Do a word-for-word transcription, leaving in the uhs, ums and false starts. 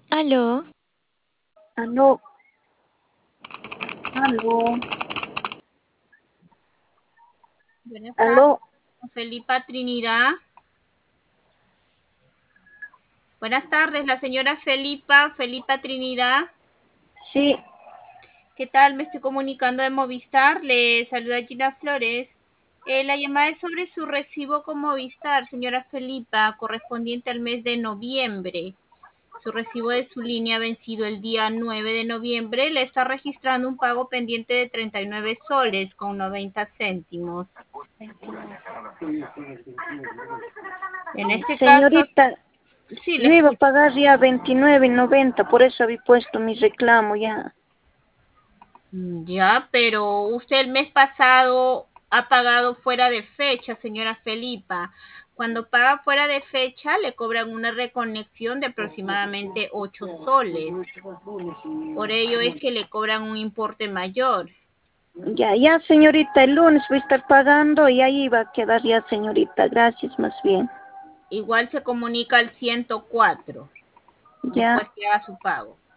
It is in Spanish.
Aló, Aló, aló, Buenas tardes, aló, Felipa Trinidad. Buenas tardes, la señora Felipa, Felipa Trinidad. sí, ¿Qué tal? Me estoy comunicando de Movistar. Le saluda Gina Flores. Eh, la llamada es sobre su recibo con Movistar, señora Felipa, correspondiente al mes de noviembre. Su recibo de su línea vencido el día nueve de noviembre le está registrando un pago pendiente de treinta y nueve soles con noventa céntimos. En este caso, señorita, sí, le yo iba a escucho. pagar ya veintinueve noventa, por eso había puesto mi reclamo ya. Ya, pero usted el mes pasado ha pagado fuera de fecha, señora Felipa. Cuando paga fuera de fecha, le cobran una reconexión de aproximadamente ocho soles. Por ello es que le cobran un importe mayor. Ya, ya, señorita, el lunes voy a estar pagando y ahí va a quedar ya, señorita, gracias más bien. Igual se comunica al ciento cuatro Ya, después que haga su pago.